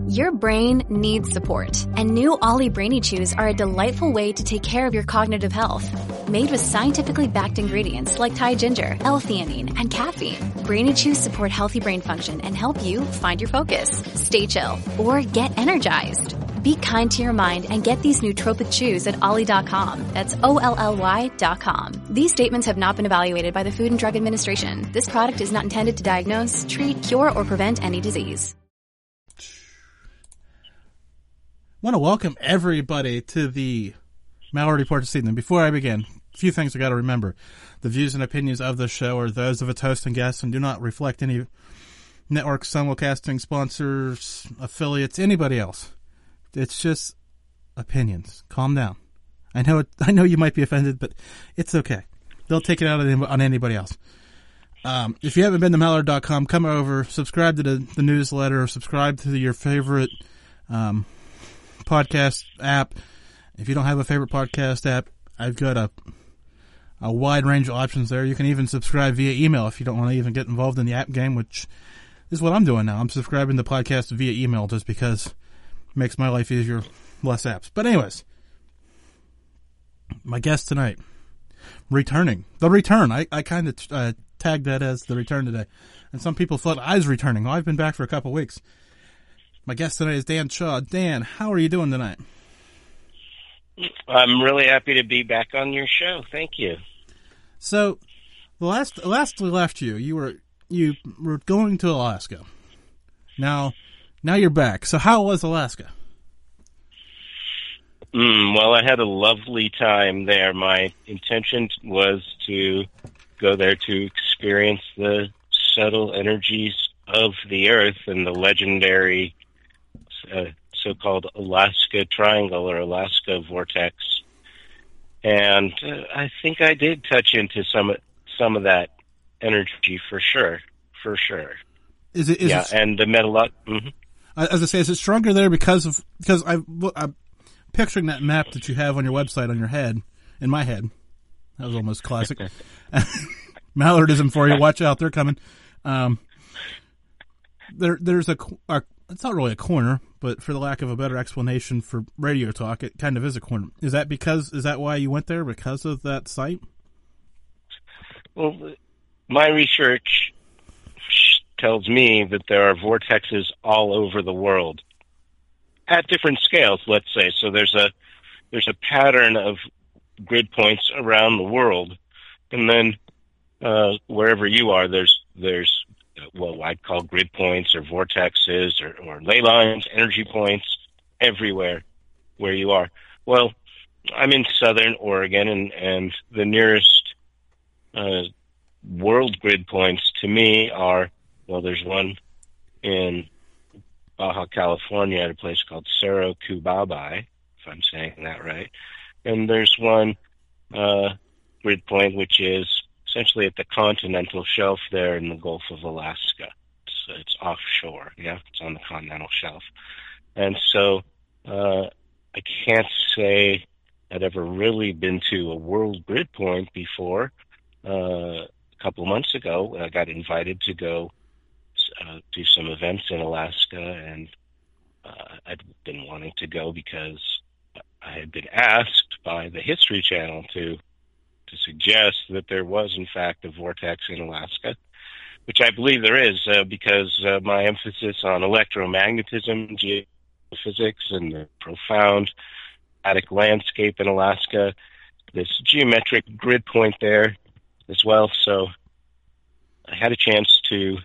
Your brain needs support, and new Ollie Brainy Chews are a delightful way to take care of your cognitive health. Made with scientifically backed ingredients like Thai ginger, L-theanine, and caffeine, Brainy Chews support healthy brain function and help you find your focus, stay chill, or get energized. Be kind to your mind and get these nootropic chews at Ollie.com. That's OLLY.com. These statements have not been evaluated by the Food and Drug Administration. This product is not intended to diagnose, treat, cure, or prevent any disease. I want to welcome everybody to the Malware Report this evening. Before I begin, a few things I got to remember. The views and opinions of the show are those of its host and guests and do not reflect any network, simulcasting, sponsors, affiliates, anybody else. It's just opinions. Calm down. I know you might be offended, but it's okay. They'll take it out on anybody else. If you haven't been to Malware.com, come over, subscribe to the newsletter, subscribe to your favorite podcast app. If you don't have a favorite podcast app, I've got a wide range of options there. You can even subscribe via email if you don't want to even get involved in the app game, which is what I'm doing now. I'm subscribing to podcasts via email just because it makes my life easier, less apps. But anyways, my guest tonight, returning. The return. I kind of tagged that as the return today. And some people thought I was returning. Well, I've been back for a couple weeks. My guest tonight is Dan Shaw. Dan, how are you doing tonight? I'm really happy to be back on your show. Thank you. So, the last we left you were going to Alaska. Now you're back. So how was Alaska? Well, I had a lovely time there. My intention was to go there to experience the subtle energies of the Earth and the legendary so-called Alaska Triangle or Alaska Vortex. And I think I did touch into some of that energy for sure. Is it? And the metal. As I say, is it stronger there because I'm picturing that map that you have on your website on your head, in my head. That was almost classic. Mallardism for you. Watch out, they're coming. There's it's not really a corner, but for the lack of a better explanation for radio talk, it kind of is a corner. Is that why you went there, because of that site? Well, my research tells me that there are vortexes all over the world at different scales, let's say. So there's a pattern of grid points around the world, and then wherever you are, there's what I'd call grid points or vortexes or ley lines, energy points everywhere where you are. Well, I'm in southern Oregon, and the nearest world grid points to me are, well, there's one in Baja California at a place called Cerro Cubabai, if I'm saying that right. And there's one grid point which is essentially at the continental shelf there in the Gulf of Alaska. It's offshore, it's on the continental shelf. And so I can't say I'd ever really been to a world grid point before. A couple of months ago, I got invited to go do some events in Alaska, and I'd been wanting to go because I had been asked by the History Channel to suggest that there was, in fact, a vortex in Alaska, which I believe there is because my emphasis on electromagnetism, geophysics, and the profound static landscape in Alaska, this geometric grid point there as well. So I had a chance to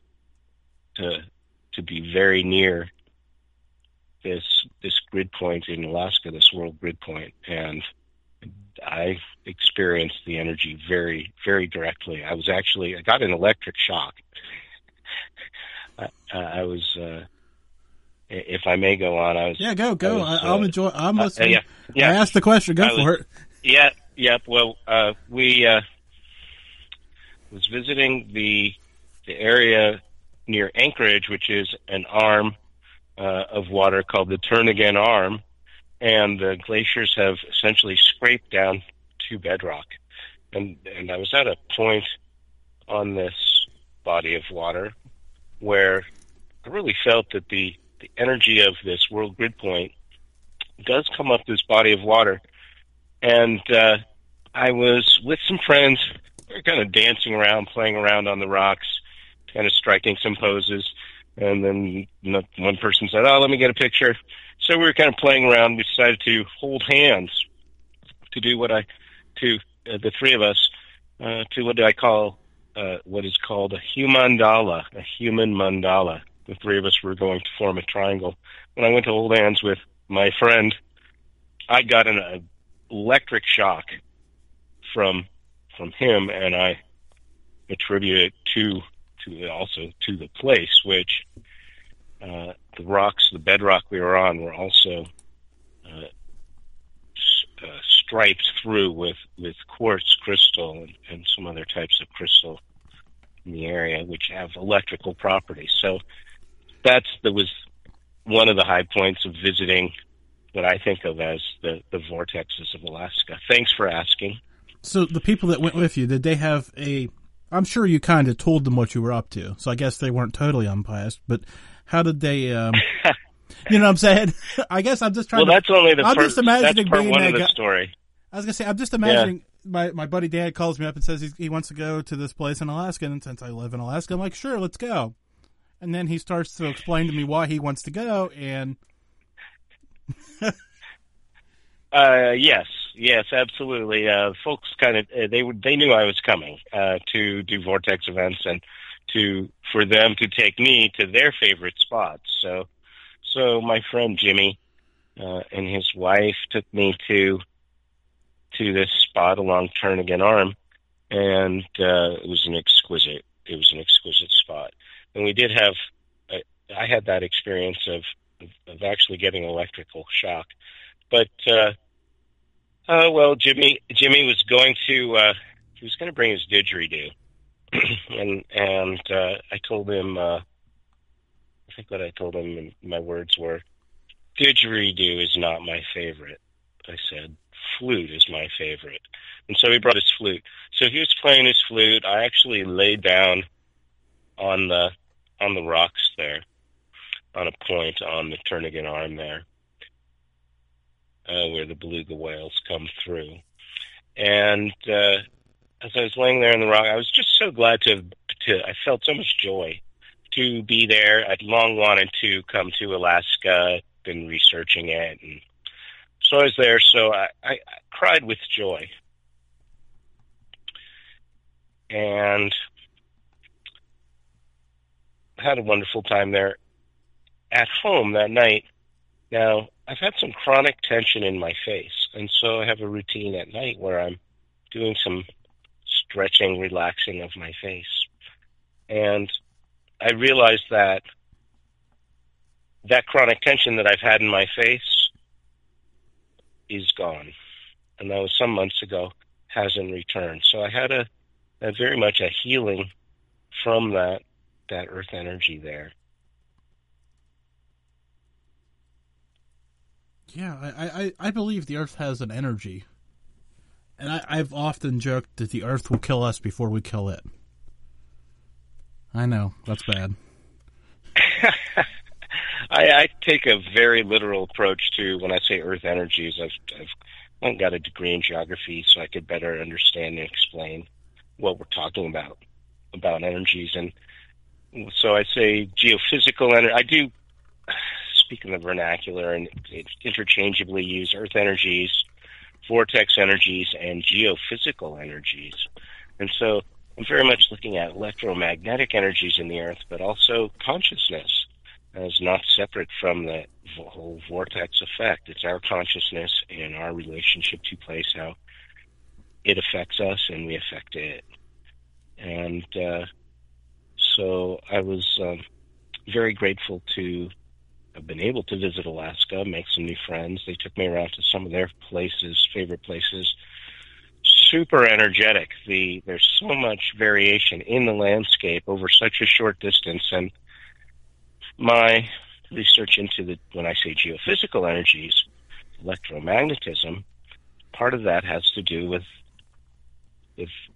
be very near this grid point in Alaska, this world grid point, and I experienced the energy very, very directly. I got an electric shock. I was, if I may go on, I was... Yeah, go. I'm listening. I asked the question. Go for it. Yeah. Well, we was visiting the area near Anchorage, which is an arm of water called the Turnagain Arm, and the glaciers have essentially scraped down to bedrock. And I was at a point on this body of water where I really felt that the the energy of this world grid point does come up this body of water. And I was with some friends. We were kind of dancing around, playing around on the rocks, kind of striking some poses. And then one person said, "Oh, let me get a picture." So we were kind of playing around. We decided to hold hands to do the three of us, to what I call, what is called a humandala, a human mandala. The three of us were going to form a triangle. When I went to hold hands with my friend, I got an electric shock from him, and I attribute it to the place, which the rocks, the bedrock we were on, were also striped through with quartz crystal and some other types of crystal in the area, which have electrical properties. So that was one of the high points of visiting what I think of as the vortexes of Alaska. Thanks for asking. So the people that went with you, did they have I'm sure you kind of told them what you were up to, so I guess they weren't totally unbiased, but how did they, you know what I'm saying? I guess I'm just trying that's only the just imagining that's part being one that of the guy. story. I was going to say, I'm just imagining my buddy Dad calls me up and says he wants to go to this place in Alaska, and since I live in Alaska, I'm like, sure, let's go. And then he starts to explain to me why he wants to go, and... Yes, absolutely. Folks kind of they knew I was coming to do vortex events and for them to take me to their favorite spots. So my friend Jimmy and his wife took me to this spot along Turnagain Arm, and it was an exquisite spot. And we did have I had that experience of actually getting electrical shock. But Jimmy was going to bring his didgeridoo, and I told him, I think what I told him, my words were, "Didgeridoo is not my favorite." I said, "Flute is my favorite." And so he brought his flute. So he was playing his flute. I actually laid down on the rocks there, on a point on the Turnagain Arm there, where the beluga whales come through. And as I was laying there in the rock, I was just so glad I felt so much joy to be there. I'd long wanted to come to Alaska, been researching it, and so I was there. So I cried with joy. And I had a wonderful time there. At home that night, now, I've had some chronic tension in my face, and so I have a routine at night where I'm doing some stretching, relaxing of my face. And I realized that chronic tension that I've had in my face is gone. And that was some months ago, hasn't returned. So I had a very much a healing from that earth energy there. Yeah, I believe the Earth has an energy. And I've often joked that the Earth will kill us before we kill it. I know, that's bad. I take a very literal approach to when I say Earth energies. I've got a degree in geography, so I could better understand and explain what we're talking about energies. And so I say geophysical energy. I do speak in the vernacular and interchangeably use earth energies, vortex energies, and geophysical energies. And so I'm very much looking at electromagnetic energies in the earth, but also consciousness as not separate from the whole vortex effect. It's our consciousness and our relationship to place, how it affects us and we affect it. And so I was very grateful to have been able to visit Alaska, make some new friends. They took me around to some of their favorite places. Super energetic. There's so much variation in the landscape over such a short distance. And my research into when I say geophysical energies, electromagnetism, part of that has to do with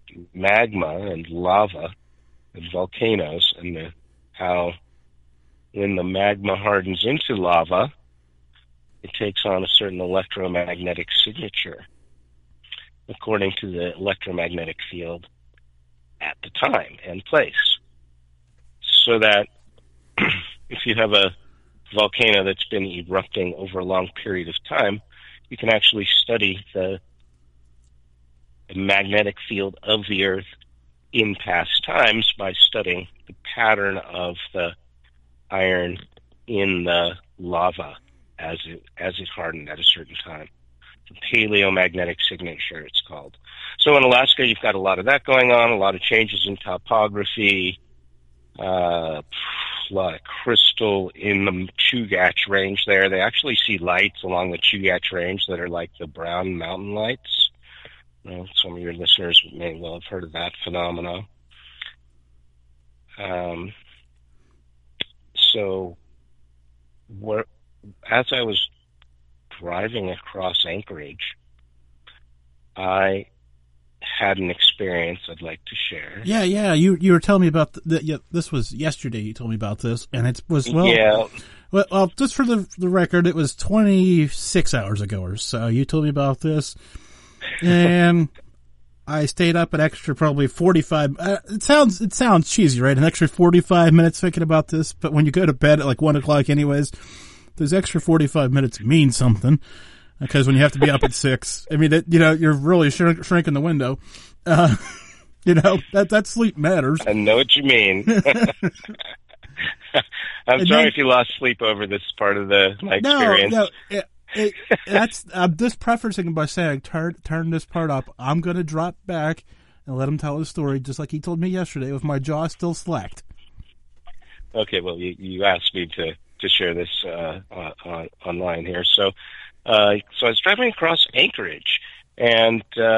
magma and lava and volcanoes and how when the magma hardens into lava, it takes on a certain electromagnetic signature according to the electromagnetic field at the time and place. So that if you have a volcano that's been erupting over a long period of time, you can actually study the magnetic field of the Earth in past times by studying the pattern of the iron in the lava as it hardened at a certain time. The paleomagnetic signature, it's called. So in Alaska, you've got a lot of that going on, a lot of changes in topography, a lot of crystal in the Chugach Range there. They actually see lights along the Chugach Range that are like the brown mountain lights. Some of your listeners may well have heard of that phenomenon. So as I was driving across Anchorage, I had an experience I'd like to share. Yeah. You were telling me about this was yesterday. You told me about this, and it was well, just for the record, it was 26 hours ago or so. You told me about this, and I stayed up an extra probably 45. It sounds cheesy, right? An extra 45 minutes thinking about this, but when you go to bed at like 1 o'clock, anyways, those extra 45 minutes mean something. Because when you have to be up at 6, I mean, you're really shrinking the window. That sleep matters. I know what you mean. I'm sorry if you lost sleep over this part of my experience. No, that's I'm just prefacing by saying, turn this part up. I'm going to drop back and let him tell his story, just like he told me yesterday, with my jaw still slacked. Okay, well, you asked me to share this online here, so I was driving across Anchorage, and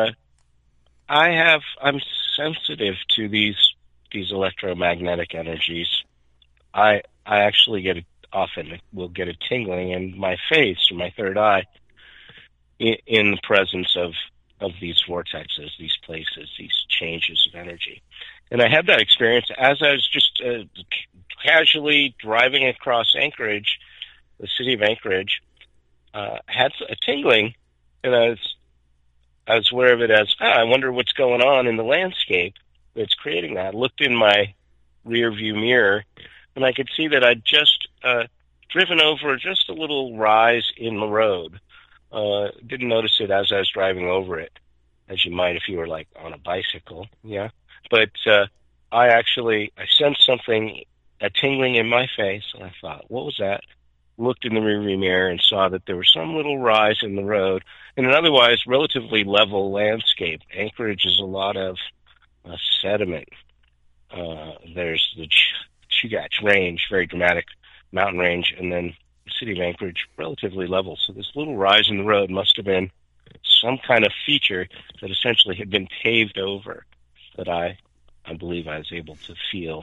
I'm sensitive to these electromagnetic energies. I actually often will get a tingling in my face or my third eye in the presence of these vortexes, these places, these changes of energy. And I had that experience as I was just casually driving across Anchorage, the city of Anchorage. Had a tingling, and I was aware of it as, I wonder what's going on in the landscape that's creating that. I looked in my rear view mirror, and I could see that I'd just driven over just a little rise in the road. Didn't notice it as I was driving over it, as you might if you were like on a bicycle, yeah. But I sensed something, a tingling in my face, and I thought, what was that? Looked in the rearview mirror and saw that there was some little rise in the road in an otherwise relatively level landscape. Anchorage is a lot of sediment. There's the Chugach Range, very dramatic mountain range, and then the city of Anchorage, relatively level. So this little rise in the road must have been some kind of feature that essentially had been paved over that I believe I was able to feel.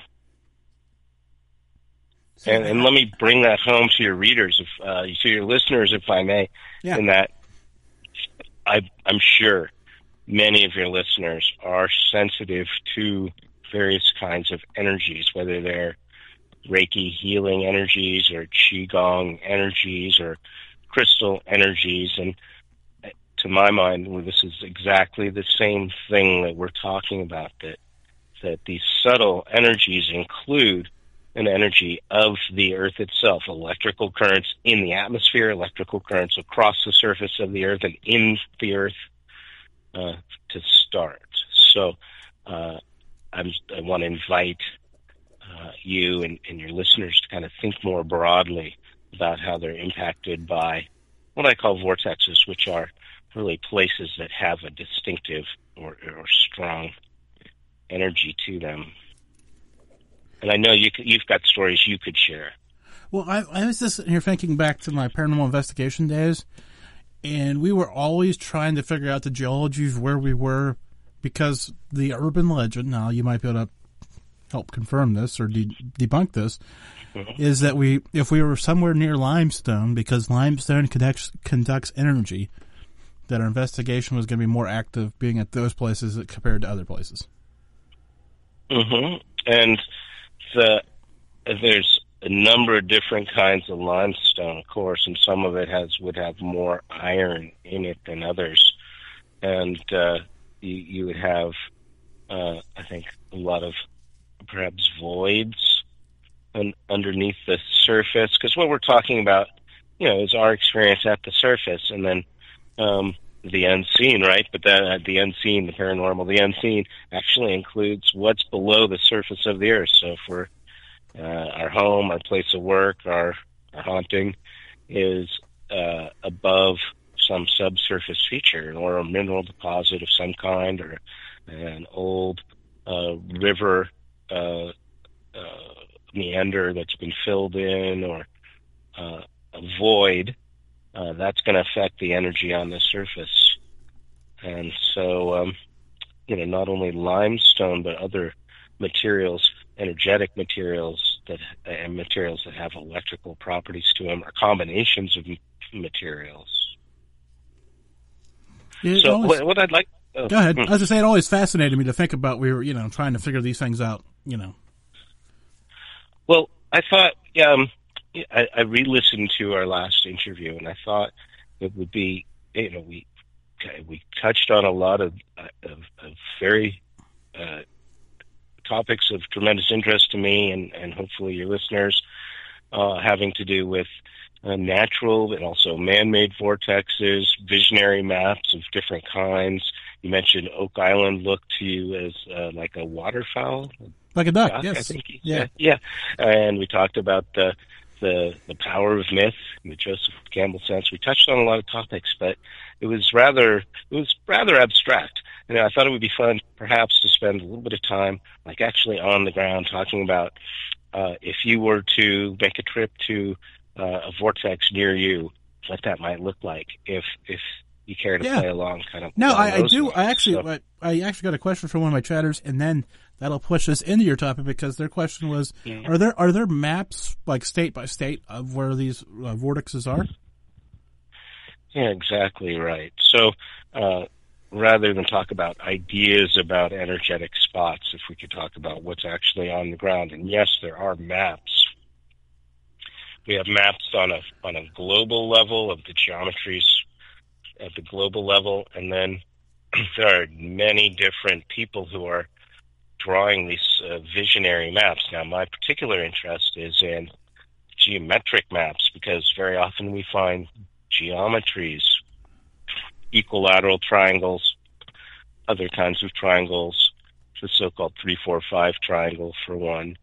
And let me bring that home to your readers, to your listeners, if I may, in that I'm sure many of your listeners are sensitive to various kinds of energies, whether they're Reiki healing energies or Qigong energies or crystal energies. And to my mind, this is exactly the same thing that we're talking about, that these subtle energies include an energy of the Earth itself, electrical currents in the atmosphere, electrical currents across the surface of the Earth and in the Earth to start. So I want to invite you and your listeners to kind of think more broadly about how they're impacted by what I call vortexes, which are really places that have a distinctive or strong energy to them. And I know you've got stories you could share. Well, I was just here thinking back to my paranormal investigation days, and we were always trying to figure out the geology of where we were, because the urban legend, now you might be able to help confirm this or debunk this, is that if we were somewhere near limestone, because limestone conducts energy, that our investigation was going to be more active being at those places compared to other places. Mm-hmm. And there's a number of different kinds of limestone, of course, and some of it would have more iron in it than others. And you would have, I think, a lot of perhaps voids underneath the surface, because what we're talking about, is our experience at the surface, and then the unseen, right? But the unseen, the paranormal, the unseen actually includes what's below the surface of the earth. So for our home, our place of work, our haunting is above some subsurface feature or a mineral deposit of some kind, or an old river meander that's been filled in, or a void. That's going to affect the energy on the surface. And so, not only limestone, but other materials, energetic materials and materials that have electrical properties to them, or combinations of materials. So what I'd like... Go ahead. As I say, it always fascinated me to think about, we were, trying to figure these things out, Well, I thought, I re-listened to our last interview, and I thought it would be, we touched on a lot of very topics of tremendous interest to me and hopefully your listeners, having to do with natural and also man-made vortexes, visionary maps of different kinds. You mentioned Oak Island looked to you as like a waterfowl. Like a duck, yes. I think yeah. And we talked about the power of myth in the Joseph Campbell sense. We touched on a lot of topics, but it was rather abstract. And I thought it would be fun, perhaps, to spend a little bit of time, like actually on the ground, talking about if you were to make a trip to a vortex near you, what that might look like. If you care to play along, kind of. No, I do. I actually got a question from one of my chatters, and then that'll push us into your topic, because their question was, are there maps, like state by state, of where these vortexes are? Yeah, exactly right. So rather than talk about ideas about energetic spots, if we could talk about what's actually on the ground. And yes, there are maps. We have maps on a global level of the geometries at the global level, and then there are many different people who are drawing these visionary maps. Now, my particular interest is in geometric maps, because very often we find geometries, equilateral triangles, other kinds of triangles, the so-called 3-4-5 triangle for one,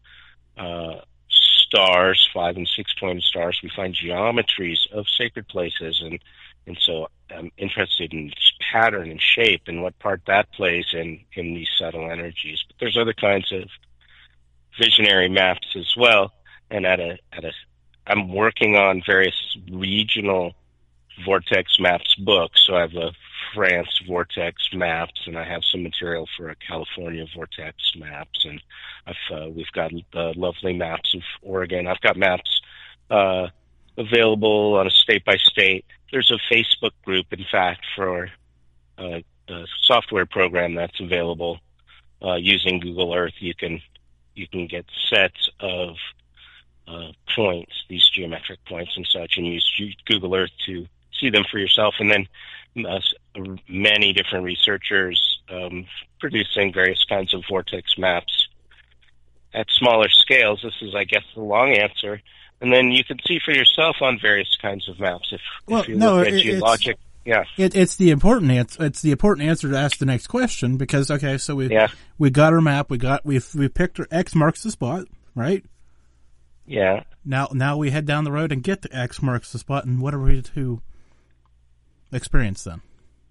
stars, 5 and 6 pointed stars. We find geometries of sacred places, and so I'm interested in pattern and shape and what part that plays in these subtle energies. But there's other kinds of visionary maps as well. And I'm working on various regional vortex maps books. So I have a France vortex maps, and I have some material for a California vortex maps, and we've got lovely maps of Oregon. I've got maps available on a state by state. There's a Facebook group, in fact, for a software program that's available using Google Earth. You can get sets of points, these geometric points and such, and use Google Earth to see them for yourself. And then many different researchers producing various kinds of vortex maps at smaller scales. This is, I guess, the long answer. And then you can see for yourself on various kinds of maps if you look at geologic. Yeah, it's the important answer. It's the important answer to ask the next question, because so we got our map. We picked our X marks the spot, right? Yeah. Now we head down the road and get to X marks the spot, and what are we to experience then?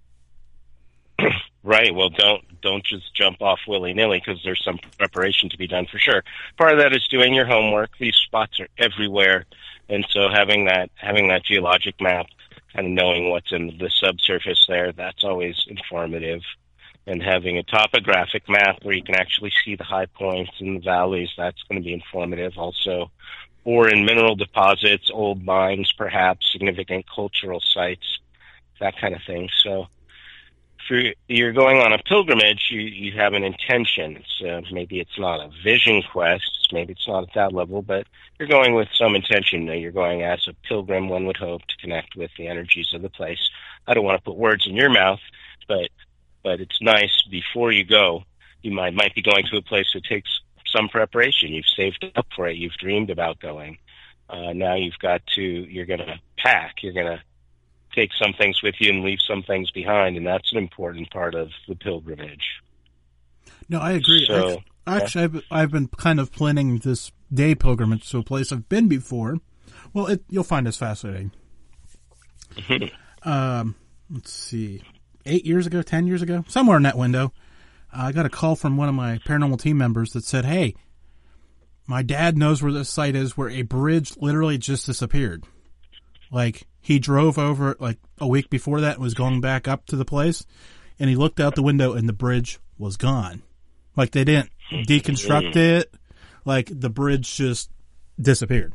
Right. Well, don't just jump off willy-nilly, because there's some preparation to be done for sure. Part of that is doing your homework. These spots are everywhere, and so having that geologic map, kind of knowing what's in the subsurface there, that's always informative. And having a topographic map where you can actually see the high points and the valleys, that's going to be informative also. Or in mineral deposits, old mines, perhaps significant cultural sites, that kind of thing. So you're going on a pilgrimage, you have an intention. Maybe it's not a vision quest, maybe it's not at that level, but you're going with some intention. You're going as a pilgrim, one would hope, to connect with the energies of the place. I don't want to put words in your mouth, but it's nice before you go. You might be going to a place that takes some preparation. You've saved up for it. You've dreamed about going. Now you're going to pack. You're going to take some things with you and leave some things behind, and that's an important part of the pilgrimage. No, I agree. So, actually, I've been kind of planning this day pilgrimage to a place I've been before. Well, you'll find this fascinating. Let's see, 10 years ago, somewhere in that window, I got a call from one of my paranormal team members that said, "Hey, my dad knows where this site is, where a bridge literally just disappeared. Like, he drove over it like a week before that and was going back up to the place, and he looked out the window and the bridge was gone. Like, they didn't deconstruct it. Like, the bridge just disappeared.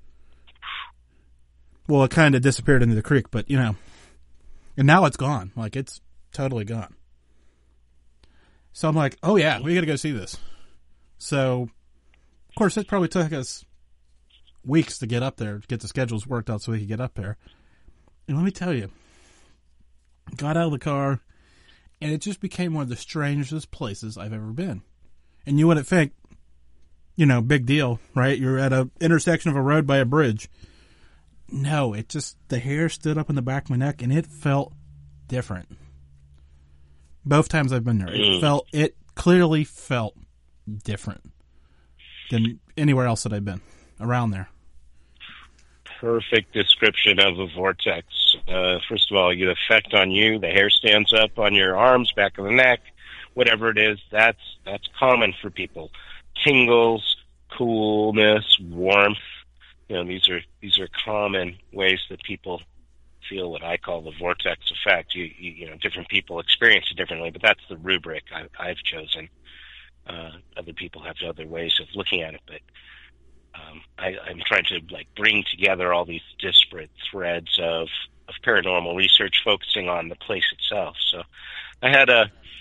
Well, it kind of disappeared into the creek, but, and now it's gone. Like, it's totally gone. So I'm like, oh yeah, we got to go see this. So, of course, it probably took us weeks to get up there, to get the schedules worked out so we could get up there. And let me tell you, got out of the car, and it just became one of the strangest places I've ever been. And you wouldn't think, big deal, right? You're at an intersection of a road by a bridge. No, the hair stood up in the back of my neck, and it felt different. Both times I've been there, it clearly felt different than anywhere else that I've been around there. Perfect description of a vortex. First of all, the effect on you, the hair stands up on your arms, back of the neck, whatever it is, that's common for people. Tingles, coolness, warmth. These are common ways that people feel what I call the vortex effect. Different people experience it differently, but that's the rubric I've chosen. Other people have other ways of looking at it, but I'm trying to bring together all these disparate threads of paranormal research focusing on the place itself. So I had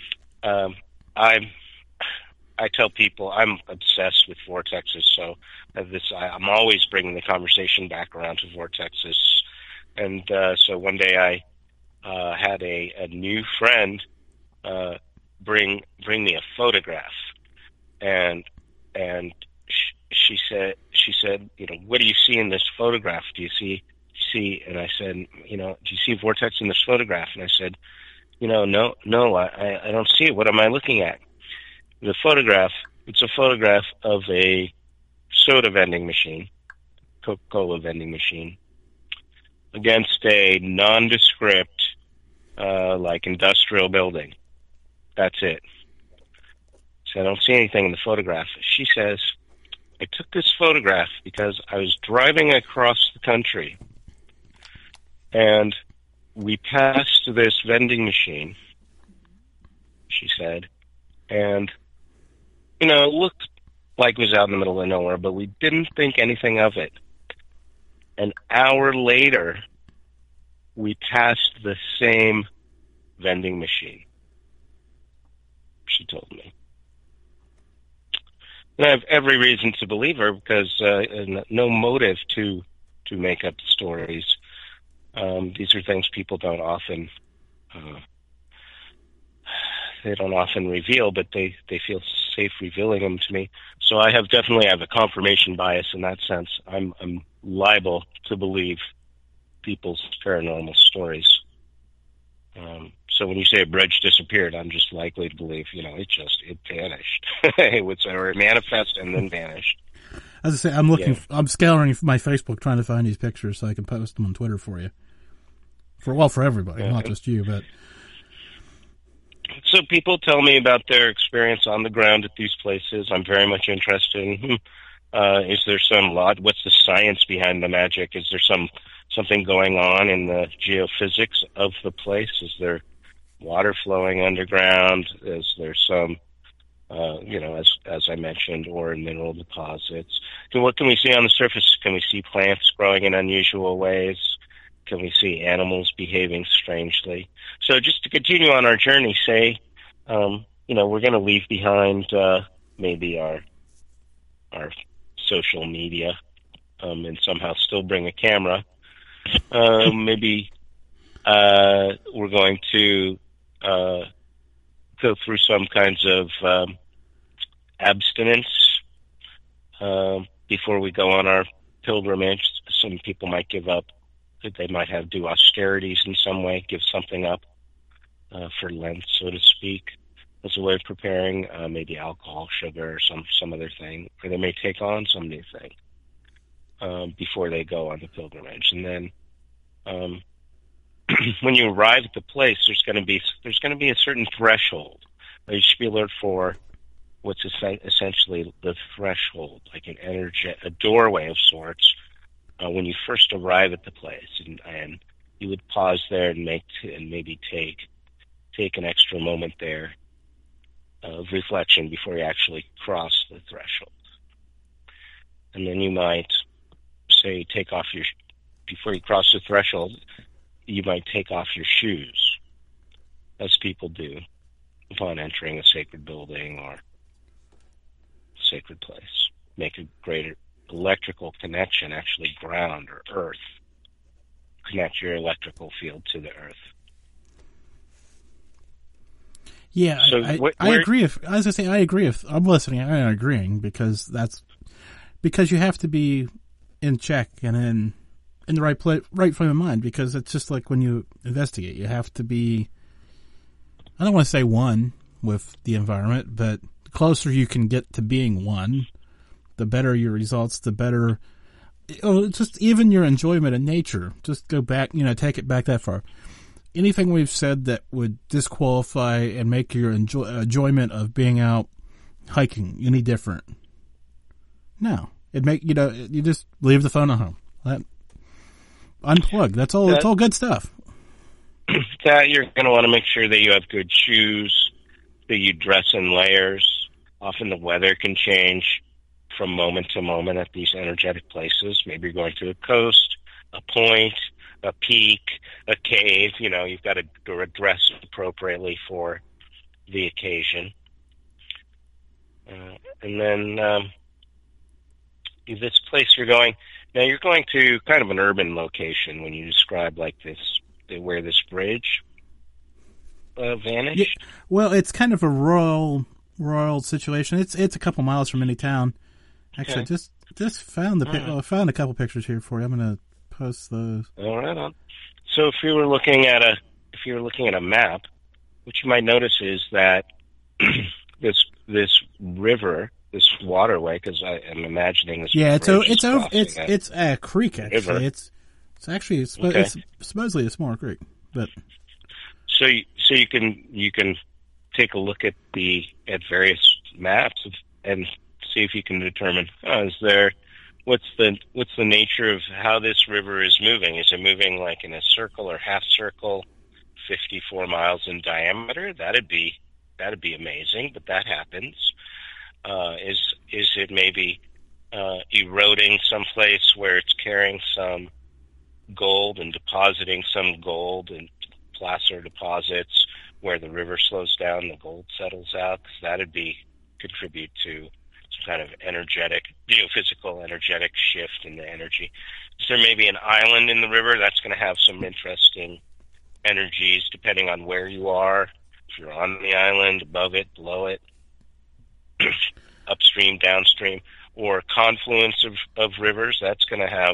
I tell people I'm obsessed with vortexes, so I'm always bringing the conversation back around to vortexes. And so one day I had a new friend bring me a photograph, and she said, what do you see in this photograph? Do you see? And I said, do you see vortex in this photograph? And I said, no, I don't see it. What am I looking at? The photograph, it's a photograph of a soda vending machine, Coca-Cola vending machine, against a nondescript, industrial building. That's it. So I don't see anything in the photograph. She says, I took this photograph because I was driving across the country, and we passed this vending machine, she said, and, it looked like it was out in the middle of nowhere, but we didn't think anything of it. An hour later, we passed the same vending machine, she told me. And I have every reason to believe her because no motive to make up stories. These are things people don't often reveal, but they feel safe revealing them to me. So I definitely have a confirmation bias in that sense. I'm liable to believe people's paranormal stories. So when you say a bridge disappeared, I'm just likely to believe, it vanished. Or it manifested and then vanished. As I say, I'm scouring my Facebook trying to find these pictures so I can post them on Twitter for you. For everybody, not just you, but. So people tell me about their experience on the ground at these places. I'm very much interested in, is there some what's the science behind the magic? Is there something going on in the geophysics of the place? Is there water flowing underground? Is there some, as I mentioned, ore and mineral deposits? What can we see on the surface? Can we see plants growing in unusual ways? Can we see animals behaving strangely? So just to continue on our journey, say, we're going to leave behind maybe our social media, and somehow still bring a camera. Maybe we're going to go through some kinds of abstinence before we go on our pilgrimage. Some people might give up. They might do austerities in some way, give something up for Lent, so to speak, as a way of preparing, maybe alcohol, sugar, or some other thing. Or they may take on some new thing before they go on the pilgrimage. And then when you arrive at the place, there's going to be a certain threshold. You should be alert for what's essentially the threshold, like a doorway of sorts. When you first arrive at the place, and you would pause there and maybe take an extra moment there of reflection before you actually cross the threshold. And then you might say, before you cross the threshold, you might take off your shoes, as people do upon entering a sacred building or sacred place. Make a greater electrical connection, actually ground or earth. Connect your electrical field to the earth. Yeah, so I agree. I agree. If I'm listening, I'm agreeing because you have to be in check and in the right frame of mind, because it's just like when you investigate, you have to be, I don't want to say one with the environment, but the closer you can get to being one, the better your results, the better, just even your enjoyment of nature. Just go back, take it back that far. Anything we've said that would disqualify and make your enjoyment of being out hiking any different? No. You just leave the phone at home. Unplug. That's all. It's all good stuff. That you're going to want to make sure that you have good shoes, that you dress in layers. Often the weather can change from moment to moment at these energetic places. Maybe you're going to a coast, a point, a peak, a cave. You've got to dress appropriately for the occasion. And then this place you're going to kind of an urban location when you describe like this, where this bridge vanished. Yeah, well, it's kind of a rural situation. It's a couple miles from any town. Actually, okay. just found found a couple pictures here for you. I'm going to post those. All right on. So if you were looking at a map, what you might notice is that this river, this waterway, because I am imagining this. Yeah, it's a creek actually. River. It's supposedly a small creek, but so you can take a look at various maps and see if you can determine what's the nature of how this river is moving. Is it moving like in a circle or half circle, 54 miles in diameter? That'd be amazing, but that happens. Is it maybe eroding someplace where it's carrying some gold and depositing some gold in placer deposits where the river slows down, the gold settles out? Because that'd contribute to some kind of energetic, geophysical energetic shift in the energy. Is there maybe an island in the river that's going to have some interesting energies depending on where you are? If you're on the island, above it, below it, upstream, downstream, or confluence of rivers, that's going to have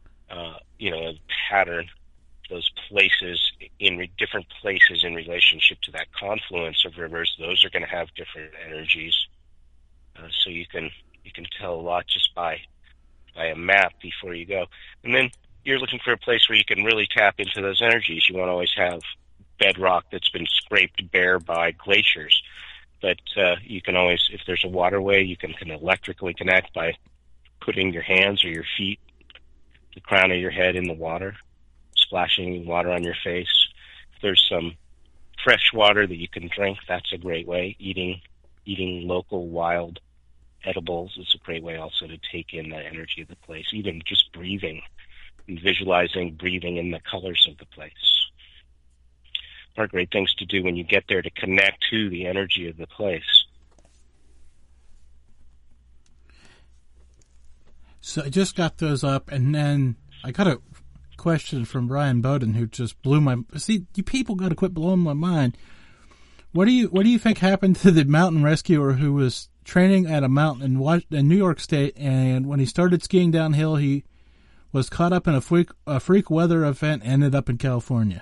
a pattern. Those places different places in relationship to that confluence of rivers, those are going to have different energies. So you can tell a lot just by a map before you go. And then you're looking for a place where you can really tap into those energies. You won't always have bedrock that's been scraped bare by glaciers. But you can always, if there's a waterway, you can electrically connect by putting your hands or your feet, the crown of your head in the water, splashing water on your face. If there's some fresh water that you can drink, that's a great way. Eating local wild edibles is a great way also to take in the energy of the place. Even just breathing and visualizing, breathing in the colors of the place. Are great things to do when you get there to connect to the energy of the place. So I just got those up, and then I got a question from Brian Bowden who just blew my... See, you people got to quit blowing my mind. What do you think happened to the mountain rescuer who was training at a mountain in New York State, and when he started skiing downhill, he was caught up in a freak weather event and ended up in California?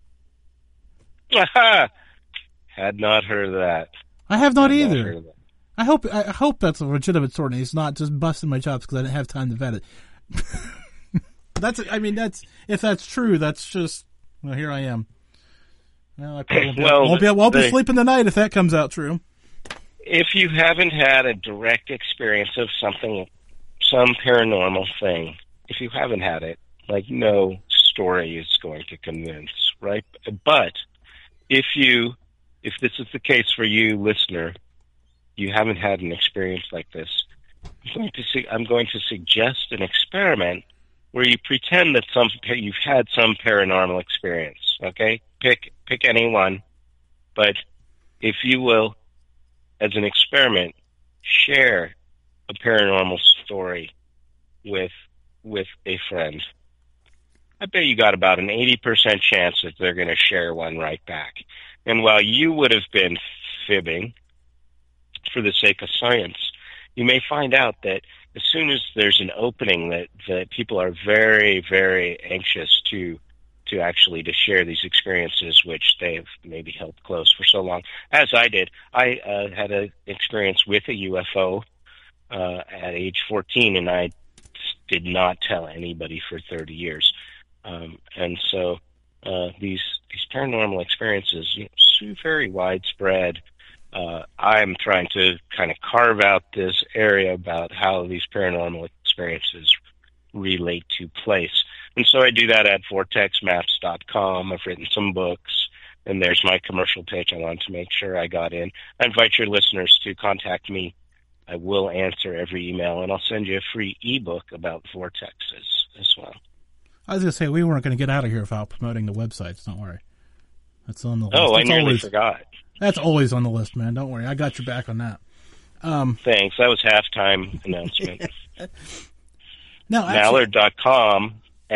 Had not heard of that. I have not either. I hope that's a legitimate story. He's not just busting my chops because I didn't have time to vet it. If that's true, that's just, well, here I am. Well, I probably won't be sleeping tonight if that comes out true. If you haven't had a direct experience of something, some paranormal thing, if you haven't had it, like, no story is going to convince, right? But if this is the case for you, listener, you haven't had an experience like this, I'm going to suggest an experiment where you pretend that you've had some paranormal experience. Okay, pick any one, but if you will, as an experiment, share a paranormal story with a friend. I bet you got about an 80% chance that they're going to share one right back. And while you would have been fibbing for the sake of science, you may find out that as soon as there's an opening that people are very, very anxious to share these experiences which they've maybe held close for so long, as I did. I had an experience with a UFO at age 14, and I did not tell anybody for 30 years. And so these paranormal experiences, very widespread. I'm trying to kind of carve out this area about how these paranormal experiences relate to place. And so I do that at vortexmaps.com. I've written some books, and there's my commercial page I wanted to make sure I got in. I invite your listeners to contact me. I will answer every email, and I'll send you a free ebook about vortexes as well. I was going to say, we weren't going to get out of here without promoting the websites. Don't worry. That's on the list. Oh, I nearly forgot. That's always on the list, man. Don't worry. I got your back on that. Thanks. That was halftime announcement. No, Mallard.com,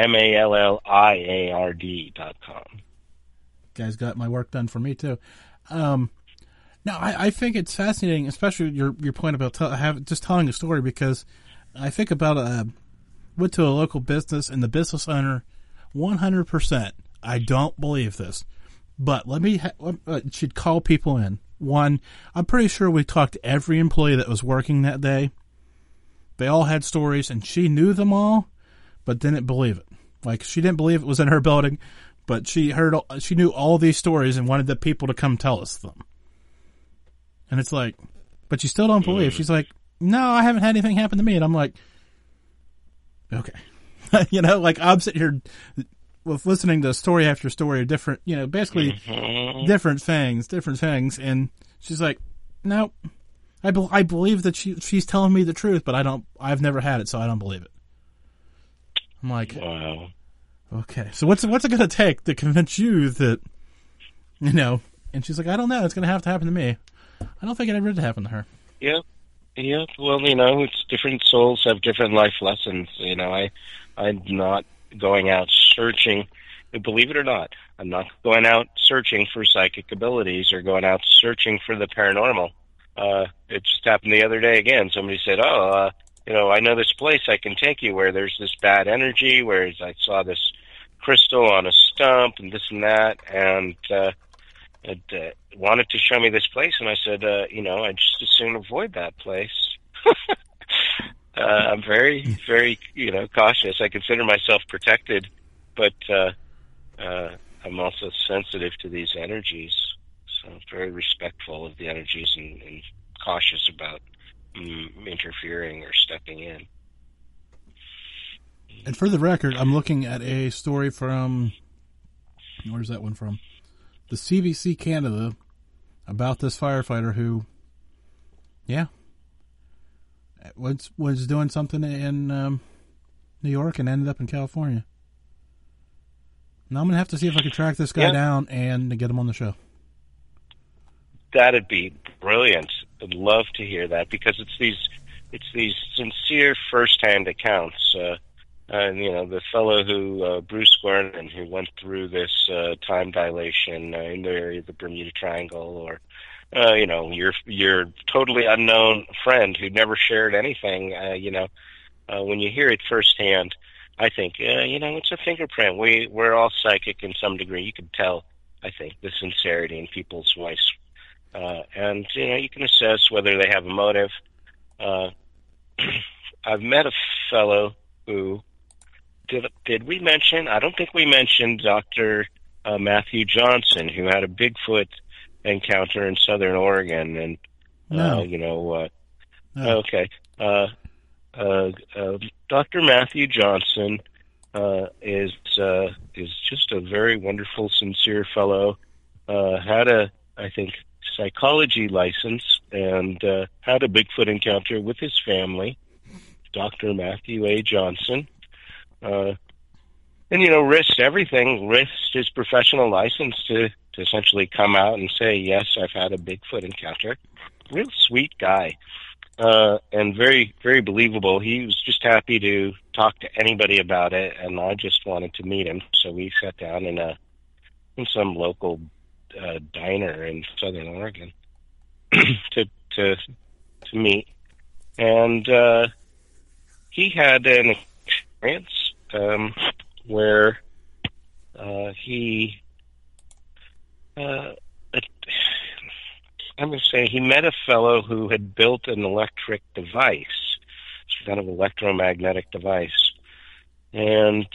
MALLIARD.com. Guys got my work done for me, too. No, I think it's fascinating, especially your point about just telling a story, because I think about went to a local business, and the business owner, 100%, I don't believe this, but she'd call people in. One, I'm pretty sure we talked to every employee that was working that day. They all had stories, and she knew them all, but didn't believe it. Like, she didn't believe it was in her building, but she knew all these stories and wanted the people to come tell us them. And it's like, but you still don't believe. She's like, no, I haven't had anything happen to me. And I'm like, okay. Like, I'm sitting here with listening to story after story of different, basically different things. And she's like, no, I believe that she's telling me the truth, but I've never had it, so I don't believe it. I'm like, wow. Okay. So what's it going to take to convince you that, and she's like, I don't know. It's going to have to happen to me. I don't think it ever did happen to her. Yeah. Well, it's different souls have different life lessons. I'm not going out searching. Believe it or not, I'm not going out searching for psychic abilities or going out searching for the paranormal. It just happened the other day again. Somebody said, I know this place I can take you where there's this bad energy, where I saw this crystal on a stump and this and that, and wanted to show me this place, and I said, I'd just as soon avoid that place. I'm very, very, cautious. I consider myself protected, but I'm also sensitive to these energies, so I'm very respectful of the energies and cautious about interfering or stepping in. And for the record, I'm looking at a story from, where's that one from? The CBC Canada, about this firefighter who, was doing something in New York and ended up in California. Now I'm going to have to see if I can track this guy down and get him on the show. That'd be brilliant. I'd love to hear that, because it's these sincere first-hand accounts. The fellow who, Bruce Gordon, who went through this time dilation in the area of the Bermuda Triangle, or your totally unknown friend who never shared anything. When you hear it firsthand, I think it's a fingerprint. We're all psychic in some degree. You can tell, I think, the sincerity in people's voice. And you can assess whether they have a motive. I've met a fellow who, did we mention? I don't think we mentioned Dr. Matthew Johnson, who had a Bigfoot encounter in Southern Oregon. And, No. Okay. Dr. Matthew Johnson is just a very wonderful, sincere fellow. Had a, I think, psychology license, and had a Bigfoot encounter with his family, Dr. Matthew A. Johnson. Risked everything, risked his professional license to essentially come out and say, yes, I've had a Bigfoot encounter. Real sweet guy, and very, very believable. He was just happy to talk to anybody about it, and I just wanted to meet him. So we sat down in some local diner in Southern Oregon to meet, and he had an experience where he I'm going to say he met a fellow who had built an electric device, some kind of electromagnetic device, and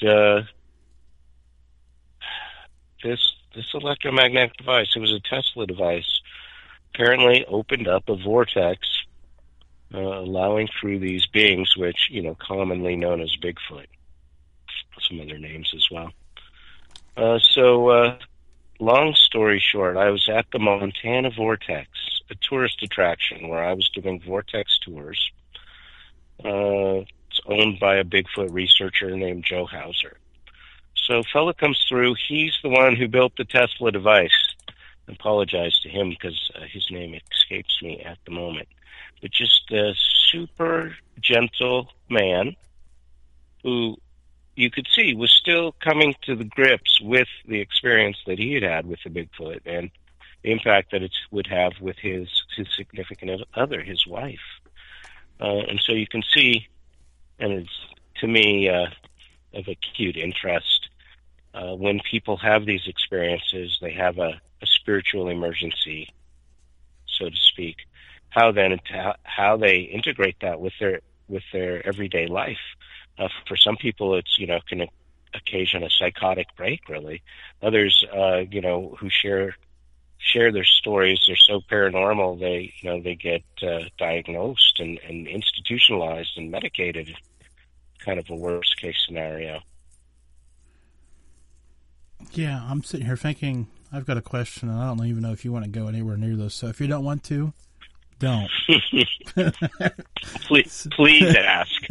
this electromagnetic device, it was a Tesla device, apparently opened up a vortex, allowing through these beings, which, commonly known as Bigfoot. Some other names as well. Long story short, I was at the Montana Vortex, a tourist attraction where I was doing vortex tours. It's owned by a Bigfoot researcher named Joe Hauser. So a fella comes through. He's the one who built the Tesla device. I apologize to him because his name escapes me at the moment. But just a super gentle man who you could see was still coming to the grips with the experience that he had with the Bigfoot and the impact that it would have with his significant other, his wife. And so you can see, and it's, to me, of acute interest, when people have these experiences, they have a spiritual emergency, so to speak, how they integrate that with their everyday life. For some people, it's, can occasion a psychotic break, really. Others, who share their stories, they're so paranormal, they get diagnosed and institutionalized and medicated, kind of a worst case scenario. Yeah, I'm sitting here thinking, I've got a question, and I don't even know if you want to go anywhere near this, so if you don't want to, don't. Please ask.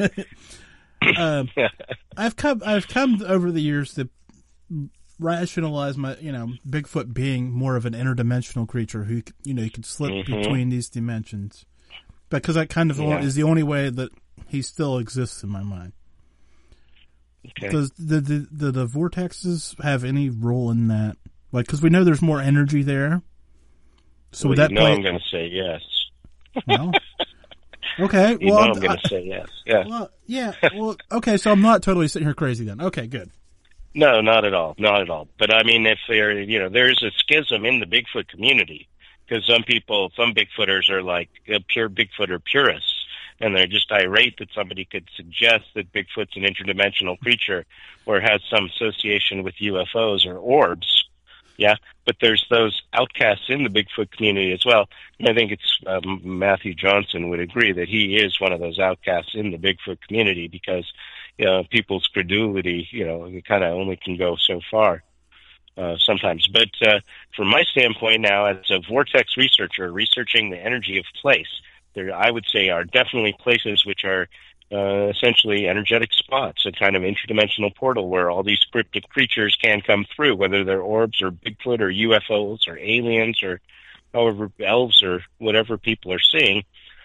I've come over the years to rationalize my, Bigfoot being more of an interdimensional creature who, he could slip between these dimensions, because that kind of is the only way that he still exists in my mind. Okay. Does the vortexes have any role in that? Like, because we know there's more energy there. So would that play? I'm going to say yes. Well, okay. I'm going to say yes. Yeah. Well, yeah. Well, okay. So I'm not totally sitting here crazy then. Okay, good. No, not at all. Not at all. But I mean, if there's a schism in the Bigfoot community, because some Bigfooters are like pure Bigfooter purists, and they're just irate that somebody could suggest that Bigfoot's an interdimensional creature or has some association with UFOs or orbs. Yeah, but there's those outcasts in the Bigfoot community as well. And I think it's Matthew Johnson would agree that he is one of those outcasts in the Bigfoot community, because people's credulity, it kind of only can go so far sometimes. But from my standpoint now, as a vortex researcher, researching the energy of place, there, I would say, are definitely places which are essentially energetic spots, a kind of interdimensional portal where all these cryptic creatures can come through, whether they're orbs or Bigfoot or UFOs or aliens or however elves or whatever people are seeing,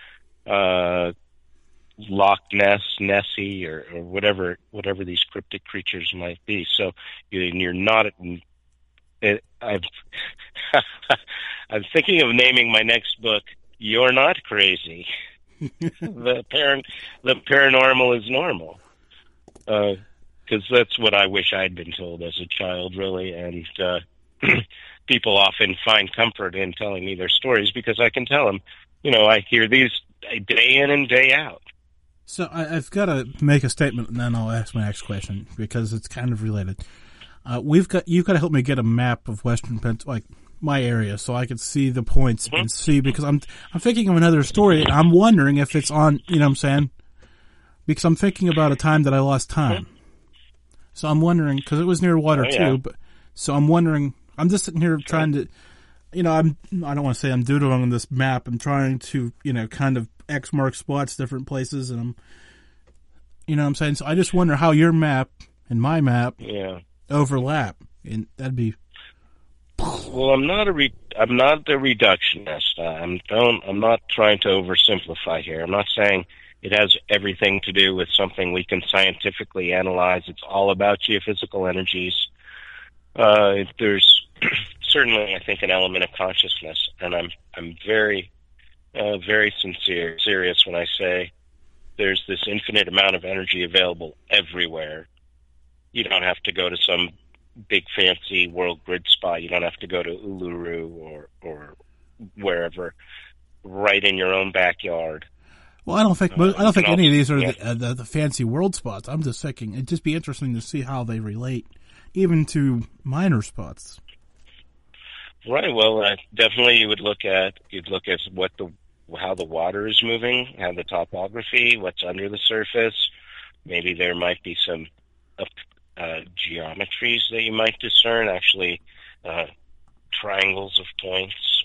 Loch Ness, Nessie, or whatever these cryptic creatures might be. So you're not. I'm thinking of naming my next book, "You're Not Crazy." The paranormal is normal, because that's what I wish I'd been told as a child, really. And people often find comfort in telling me their stories because I can tell them, I hear these day in and day out. So I've got to make a statement, and then I'll ask my next question because it's kind of related. You've got to help me get a map of Western Pennsylvania, like my area, so I could see the points and see, because I'm thinking of another story, and I'm wondering if it's on. You know what I'm saying? Because I'm thinking about a time that I lost time. So I'm wondering, because it was near water too. But so I'm wondering. I'm just sitting here trying to. I don't want to say I'm doodling on this map. I'm trying to, kind of X mark spots, different places, and I'm, what I'm saying? So I just wonder how your map and my map overlap, and that'd be. Well, I'm not the reductionist. I'm not trying to oversimplify here. I'm not saying it has everything to do with something we can scientifically analyze. It's all about geophysical energies. There's certainly, I think, an element of consciousness, and I'm very, very serious when I say there's this infinite amount of energy available everywhere. You don't have to go to some big fancy world grid spot. You don't have to go to Uluru or wherever. Right in your own backyard. Well, I don't think any of these are the fancy world spots. I'm just thinking it'd just be interesting to see how they relate, even to minor spots. Right. Well, definitely you'd look at how the water is moving, how the topography, what's under the surface. Maybe there might be some geometries that you might discern. Actually, triangles of points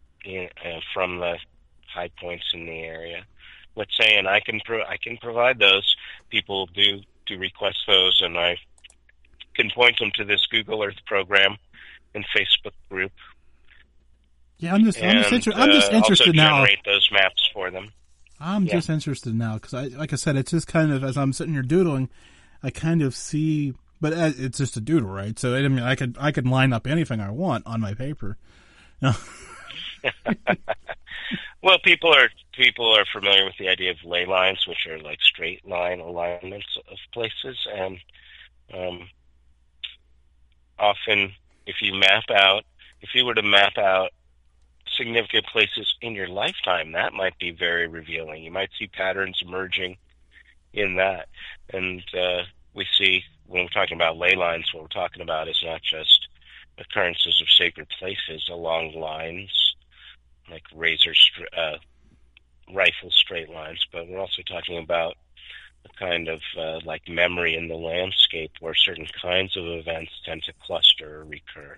from the high points in the area. Let's say, and I can provide those. People do request those, and I can point them to this Google Earth program and Facebook group. Yeah, I'm just interested also now. Generate those maps for them. I'm just interested now because, like I said, it's just kind of as I'm sitting here doodling, I kind of see, but it's just a doodle, right? So I mean, I could line up anything I want on my paper. No. Well, people are familiar with the idea of ley lines, which are like straight line alignments of places, and often if you were to map out significant places in your lifetime, that might be very revealing. You might see patterns emerging in that, and we see when we're talking about ley lines, what we're talking about is not just occurrences of sacred places along lines like rifle straight lines, but we're also talking about a kind of like memory in the landscape where certain kinds of events tend to cluster or recur.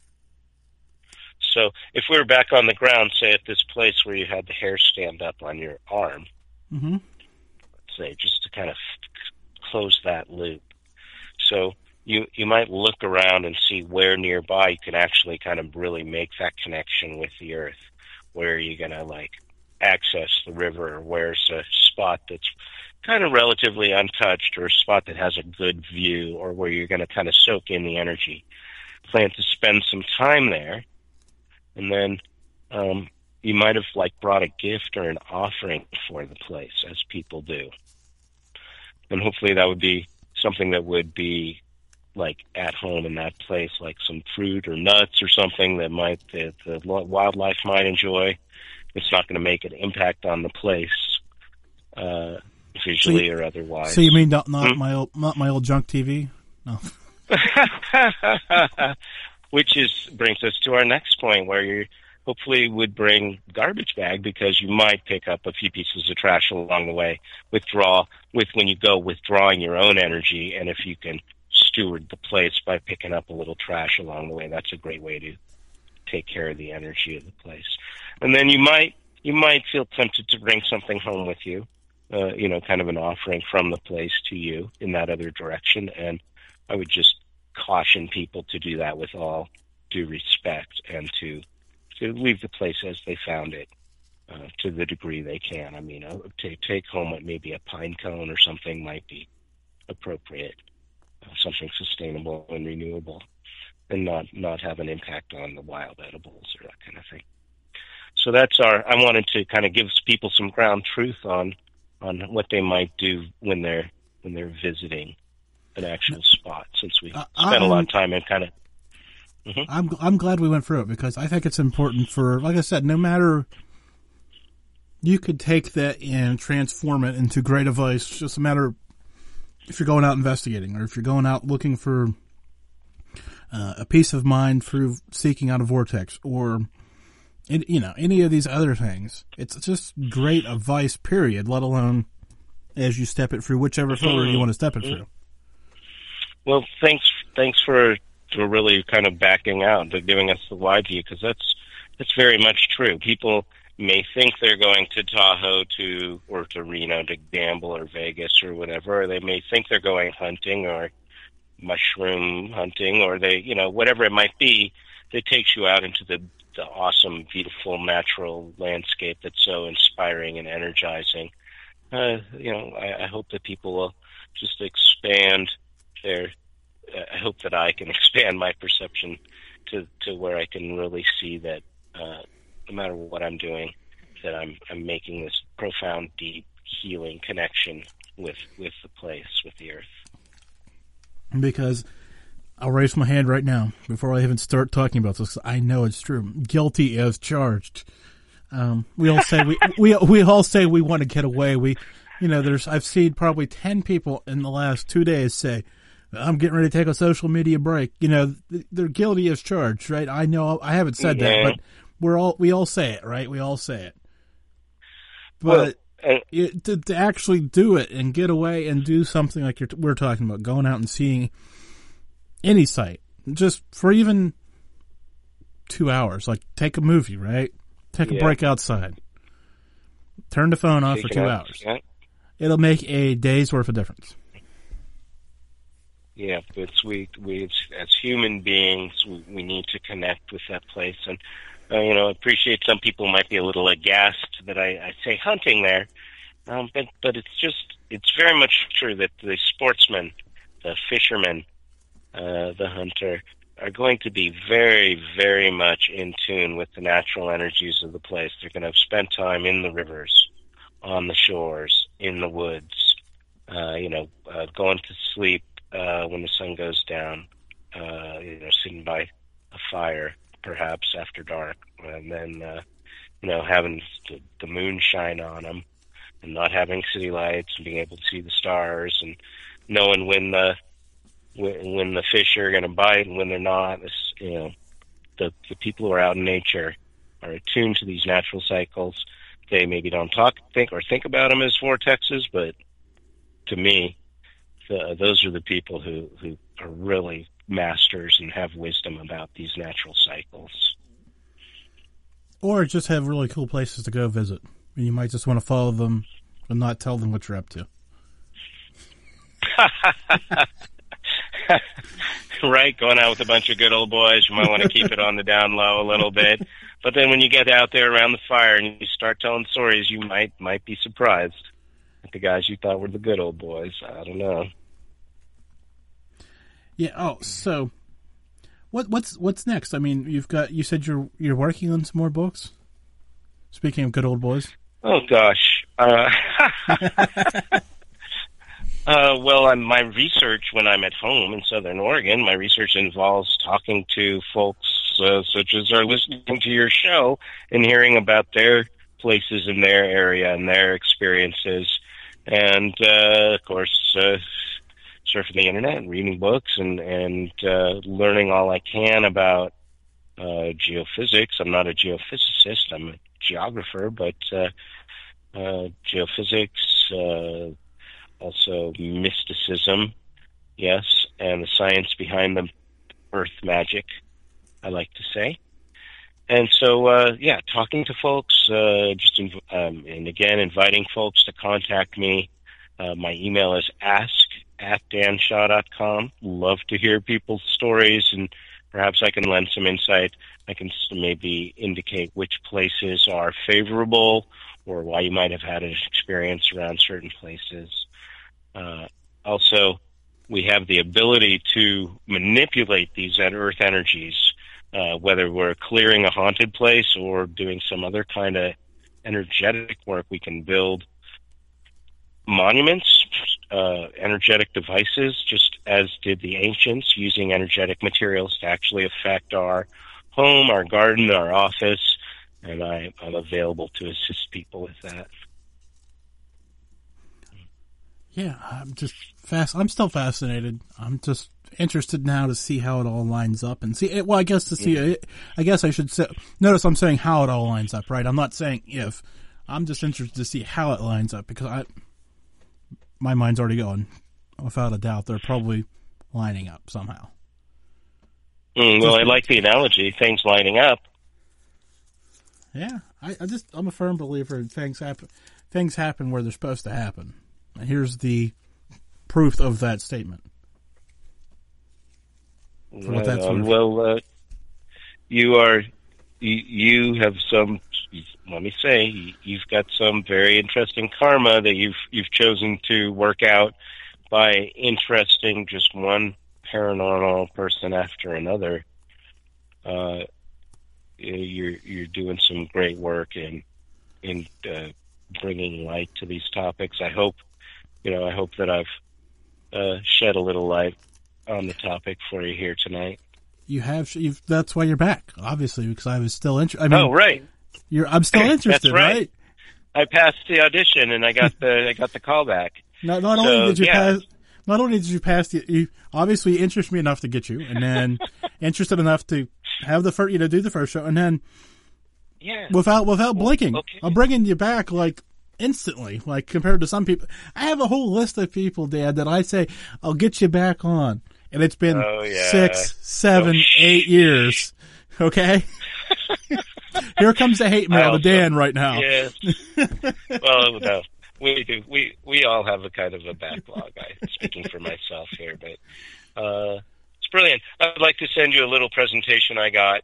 So if we were back on the ground, say at this place where you had the hair stand up on your arm, let's say, just to kind of close that loop. So you might look around and see where nearby you can actually kind of really make that connection with the earth. Where are you going to like access the river, or where's a spot that's kind of relatively untouched, or a spot that has a good view, or where you're going to kind of soak in the energy. Plan to spend some time there, and then you might have like brought a gift or an offering for the place, as people do. And hopefully that would be something that would be like at home in that place, like some fruit or nuts or something that the wildlife might enjoy. It's not going to make an impact on the place, visually or otherwise. So you mean not my old junk TV? No. Which brings us to our next point, where you hopefully would bring garbage bag, because you might pick up a few pieces of trash along the way. Withdrawing your own energy, and if you can steward the place by picking up a little trash along the way, that's a great way to take care of the energy of the place. And then you might feel tempted to bring something home with you, kind of an offering from the place to you in that other direction. And I would just caution people to do that with all due respect, and to leave the place as they found it, to the degree they can. I mean, take home maybe a pine cone or something might be appropriate, something sustainable and renewable, and not have an impact on the wild edibles or that kind of thing. So I wanted to kind of give people some ground truth on what they might do when they're visiting an actual spot, since we spent a lot of time in kind of. Mm-hmm. I'm glad we went through it, because I think it's important for, like I said, no matter, you could take that and transform it into great advice. It's just a matter if you're going out investigating, or if you're going out looking for a peace of mind through seeking out a vortex, or any of these other things. It's just great advice, period, let alone as you step it through whichever filter you want to step it through. Well, thanks for really kind of backing out, giving us the wide view, because that's very much true. People may think they're going to Tahoe or to Reno to gamble, or Vegas or whatever, or they may think they're going hunting or mushroom hunting, or they, whatever it might be, that takes you out into the awesome, beautiful natural landscape that's so inspiring and energizing. I hope that people will just expand I hope that I can expand my perception to where I can really see that no matter what I'm doing, that I'm making this profound, deep, healing connection with the place, with the earth. Because I'll raise my hand right now before I even start talking about this. I know it's true. Guilty as charged. We all say we all say we want to get away. I've seen probably 10 people in the last 2 days say, I'm getting ready to take a social media break. They're guilty as charged, right? I know I haven't said that, but we all say it, right? We all say it. But to actually do it and get away and do something like we're talking about, going out and seeing any site, just for even 2 hours, like take a movie, right? Take a break outside. Turn the phone off for 2 hours. Yeah. It'll make a day's worth of difference. Yeah, but we as human beings, we need to connect with that place. And, I appreciate some people might be a little aghast that I say hunting there. But it's very much true that the sportsman, the fisherman, the hunter are going to be very, very much in tune with the natural energies of the place. They're going to have spent time in the rivers, on the shores, in the woods, going to sleep when the sun goes down, sitting by a fire, perhaps after dark, and then, having the moon shine on them, and not having city lights, and being able to see the stars, and knowing when the fish are going to bite and when they're not. The people who are out in nature are attuned to these natural cycles. They maybe don't think about them as vortexes, but to me, those are the people who are really masters and have wisdom about these natural cycles. Or just have really cool places to go visit. And you might just want to follow them and not tell them what you're up to. Right, going out with a bunch of good old boys, you might want to keep it on the down low a little bit. But then when you get out there around the fire and you start telling stories, you might be surprised at the guys you thought were the good old boys. I don't know. Yeah. Oh, so what's next? I mean, you said you're working on some more books. Speaking of good old boys. Oh gosh. Well, my research when I'm at home in Southern Oregon, my research involves talking to folks such as are listening to your show and hearing about their places in their area and their experiences, and of course, surfing the internet and reading books and learning all I can about geophysics. I'm not a geophysicist; I'm a geographer, but geophysics. Also mysticism, yes, and the science behind the earth magic, I like to say. And so, talking to folks, and again, inviting folks to contact me. My email is ask@danshaw.com. Love to hear people's stories, and perhaps I can lend some insight. I can maybe indicate which places are favorable or why you might have had an experience around certain places. Also, we have the ability to manipulate these earth energies, whether we're clearing a haunted place or doing some other kind of energetic work. We can build monuments, energetic devices, just as did the ancients, using energetic materials to actually affect our home, our garden, our office, and I'm available to assist people with that. Yeah, I'm still fascinated. I'm just interested now to see how it all lines up and see. Well, I guess I guess I should say. Notice I'm saying how it all lines up, right? I'm not saying if. I'm just interested to see how it lines up because my mind's already going. Without a doubt, they're probably lining up somehow. Well, I like the analogy. Things lining up. Yeah, I'm a firm believer. Things happen where they're supposed to happen. And here's the proof of that statement. Right on. Well, you have some. Let me say, you've got some very interesting karma that you've chosen to work out by interesting just one paranormal person after another. You're doing some great work in bringing light to these topics. I hope that I've shed a little light on the topic for you here tonight. You have. That's why you're back, obviously, because I was still interested. Oh, right. I'm still interested, That's right. I passed the audition and I got the call back. Not only did you pass, you obviously interested me enough to get you, and then interested enough to have the first, do the first show, and then without blinking, okay. I'm bringing you back like instantly, like compared to some people. I have a whole list of people, Dad, that I say I'll get you back on, and it's been 6, 7, 8 years. Okay. Here comes the hate mail to Dan right now. Yes. Well, no, we do. We all have a kind of a backlog. I'm speaking for myself here, but it's brilliant. I'd like to send you a little presentation I got.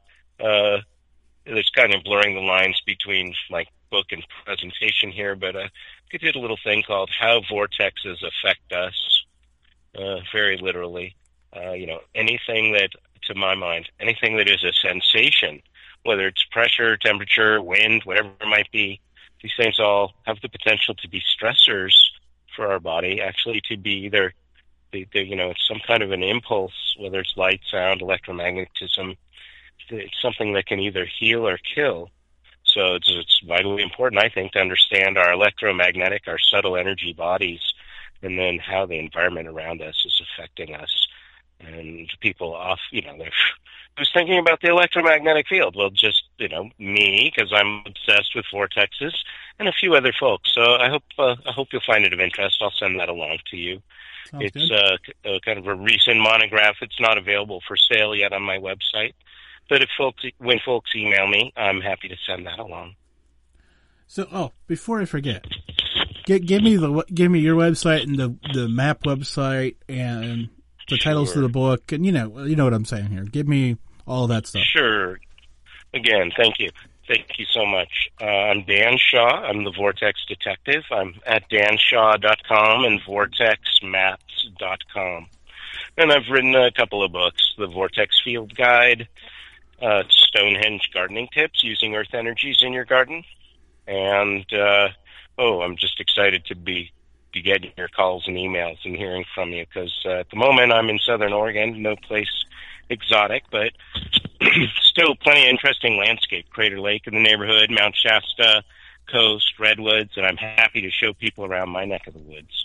It's kind of blurring the lines between like book and presentation here, but I did a little thing called How Vortexes Affect Us, very literally. Anything that, to my mind, anything that is a sensation, whether it's pressure, temperature, wind, whatever it might be, these things all have the potential to be stressors for our body, actually to be either, it's some kind of an impulse, whether it's light, sound, electromagnetism. It's something that can either heal or kill. So it's vitally important, I think, to understand our electromagnetic, our subtle energy bodies, and then how the environment around us is affecting us. And people who's thinking about the electromagnetic field? Well, just, me, because I'm obsessed with vortexes, and a few other folks. So I hope you'll find it of interest. I'll send that along to you. Sounds it's kind of a recent monograph. It's not available for sale yet on my website. But when folks email me, I'm happy to send that along. So, before I forget, give me your website and the map website and the titles of the book, and you know what I'm saying here. Give me all of that stuff. Sure. Again, thank you. Thank you so much. I'm Dan Shaw. I'm the Vortex Detective. I'm at danshaw.com and vortexmaps.com. And I've written a couple of books, The Vortex Field Guide, Stonehenge Gardening Tips, Using Earth Energies in Your Garden. And, I'm just excited to be getting your calls and emails and hearing from you, because at the moment I'm in Southern Oregon, no place exotic, but still plenty of interesting landscape. Crater Lake in the neighborhood, Mount Shasta, coast, redwoods, and I'm happy to show people around my neck of the woods.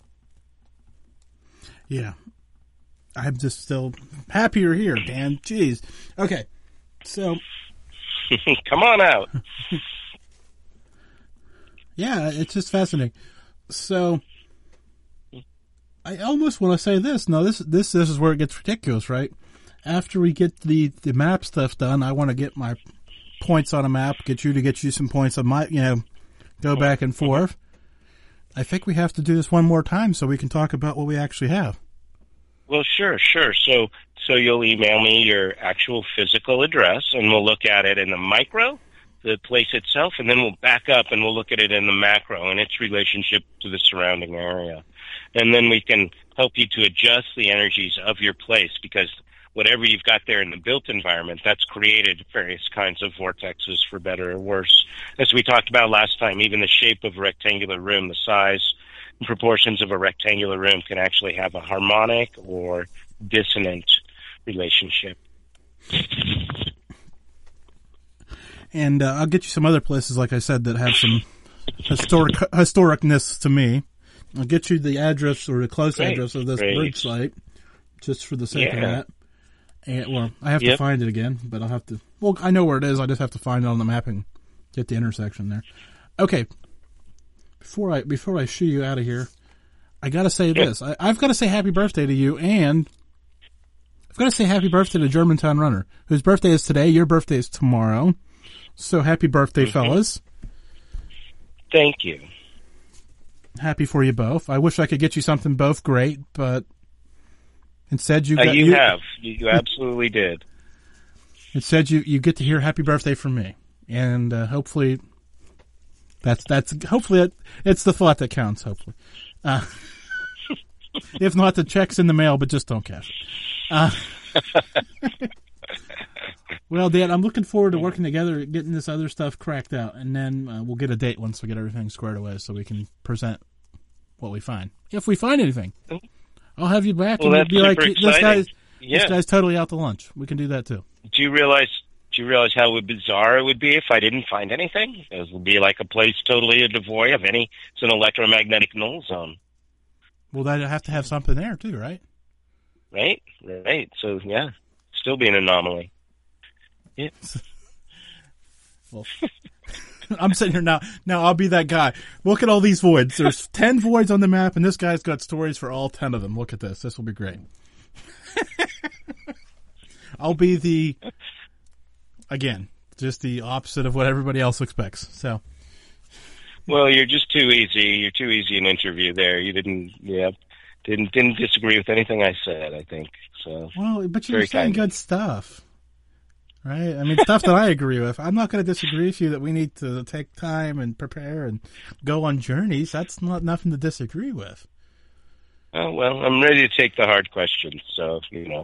Yeah. I'm just still happy you're here, Dan. Jeez. Okay. So. Come on out. Yeah, it's just fascinating. So, I almost want to say this. No, this is where it gets ridiculous, right? After we get the map stuff done, I want to get my points on a map, get you some points on my, go back and forth. I think we have to do this one more time so we can talk about what we actually have. Well, sure. So you'll email me your actual physical address, and we'll look at it in the micro, the place itself, and then we'll back up and we'll look at it in the macro and its relationship to the surrounding area. And then we can help you to adjust the energies of your place, because whatever you've got there in the built environment, that's created various kinds of vortexes, for better or worse. As we talked about last time, even the shape of a rectangular room, the size and proportions of a rectangular room can actually have a harmonic or dissonant relationship. And I'll get you some other places, like I said, that have some historicness to me. I'll get you the address or the close address of this bridge site, just for the sake of that. And, I have to find it again, but I'll have to. Well, I know where it is. I just have to find it on the map and get the intersection there. Okay. Before I shoo you out of here, I gotta say this. I've got to say happy birthday to you, and I've got to say happy birthday to Germantown Runner, whose birthday is today. Your birthday is tomorrow. So happy birthday, fellas. Thank you. Happy for you both. I wish I could get you something both great, but instead you absolutely did. Instead you get to hear happy birthday from me, and hopefully it's the thought that counts. Hopefully, if not, the check's in the mail, but just don't cash it. Well, Dan, I'm looking forward to working together, getting this other stuff cracked out, and then we'll get a date once we get everything squared away, so we can present what we find. If we find anything, I'll have you back, and you'll be like, this guy's totally out to lunch. We can do that too. Do you realize how bizarre it would be if I didn't find anything? It would be like a place totally devoid of any. It's an electromagnetic null zone. Well, that'd have to have something there too, right? Right. So yeah, still be an anomaly. Yeah. Well, I'm sitting here now. Now I'll be that guy. Look at all these voids. There's 10 voids on the map, and this guy's got stories for all 10 of them. Look at this. This will be great. I'll be just the opposite of what everybody else expects. So. Well, you're just too easy. You're too easy in interview there. You didn't disagree with anything I said, I think. So. Well, but you're saying good stuff. Right? I mean, stuff that I agree with. I'm not going to disagree with you that we need to take time and prepare and go on journeys. That's not nothing to disagree with. Oh, well, I'm ready to take the hard questions. So,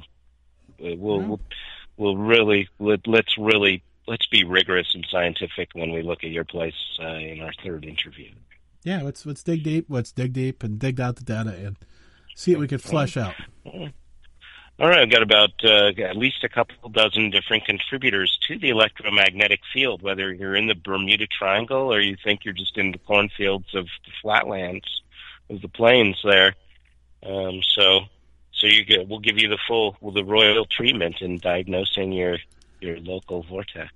let's be rigorous and scientific when we look at your place in our third interview. Yeah, let's dig deep. Let's dig deep and dig out the data and see what we can flesh out. All right, I've got about at least a couple dozen different contributors to the electromagnetic field, whether you're in the Bermuda Triangle or you think you're just in the cornfields of the flatlands of the plains there. So we'll give you the royal treatment in diagnosing your local vortex.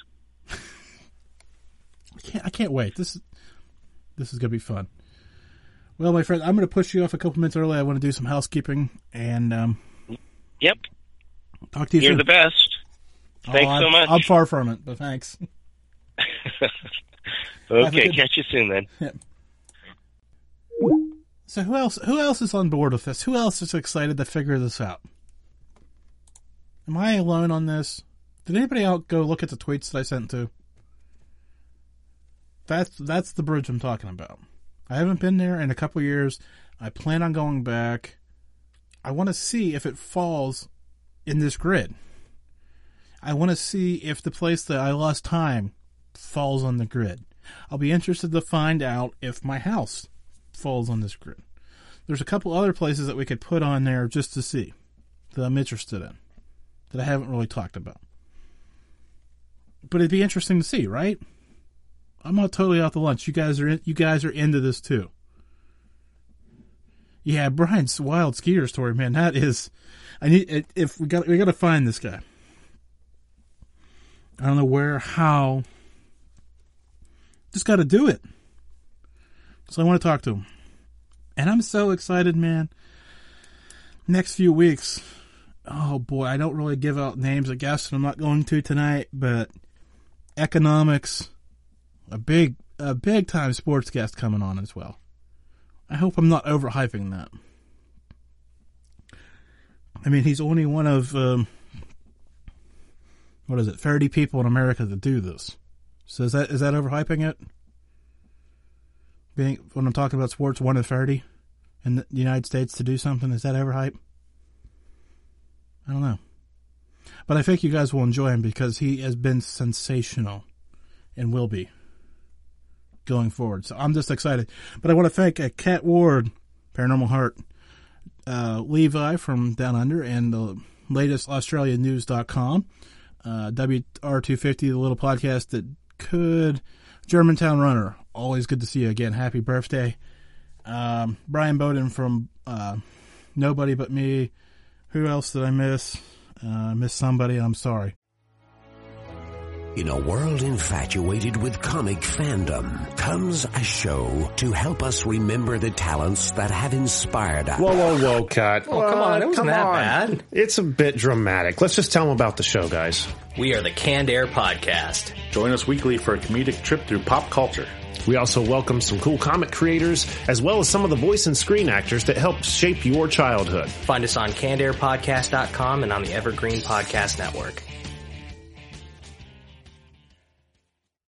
I can't wait. This is going to be fun. Well, my friend, I'm going to push you off a couple minutes early. I want to do some housekeeping and. Yep. Talk to you soon. You're the best. Thanks so much. I'm far from it, but thanks. Okay, catch you soon then. Yep. So who else is on board with this? Who else is excited to figure this out? Am I alone on this? Did anybody else go look at the tweets that I sent to? That's the bridge I'm talking about. I haven't been there in a couple of years. I plan on going back. I want to see if it falls in this grid. I want to see if the place that I lost time falls on the grid. I'll be interested to find out if my house falls on this grid. There's a couple other places that we could put on there just to see that I'm interested in, that I haven't really talked about. But it'd be interesting to see, right? I'm not totally out to lunch. You guys are into this too. Yeah, Brian's wild skier story, man. That is, we got to find this guy. I don't know where, how. Just got to do it. So I want to talk to him, and I'm so excited, man. Next few weeks, oh boy, I don't really give out names of guests, and I'm not going to tonight. But economics, a big time sports guest coming on as well. I hope I'm not overhyping that. I mean, he's only one of 30 people in America that do this. So is that overhyping it? When I'm talking about sports, 1 of 30 in the United States to do something, is that overhype? I don't know. But I think you guys will enjoy him because he has been sensational and will be going forward. So I'm just excited. But I want to thank Kat Ward, Paranormal Heart, Levi from Down Under, and the latest AustraliaNews.com, WR250, the little podcast that could, Germantown Runner. Always good to see you again. Happy birthday. Brian Bowden from Nobody But Me. Who else did I miss? I missed somebody. I'm sorry. In a world infatuated with comic fandom comes a show to help us remember the talents that have inspired us. Whoa, Kat. Oh, come on. It wasn't that bad. It's a bit dramatic. Let's just tell them about the show, guys. We are the Canned Air Podcast. Join us weekly for a comedic trip through pop culture. We also welcome some cool comic creators, as well as some of the voice and screen actors that helped shape your childhood. Find us on CannedAirPodcast.com and on the Evergreen Podcast Network.